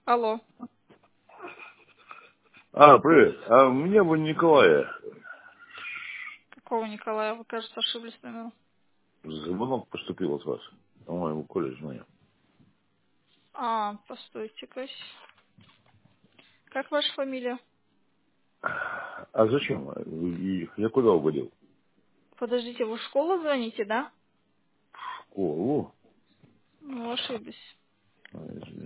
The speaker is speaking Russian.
Алло. Привет. Меня бы Николая. Какого Николая? Вы, кажется, ошиблись номером. Звонок поступил от вас. По-моему, колледж моя. Постойте-ка. Как ваша фамилия? А зачем? Я куда угодил? Подождите, вы в школу звоните, да? В школу. Ну, ошиблись.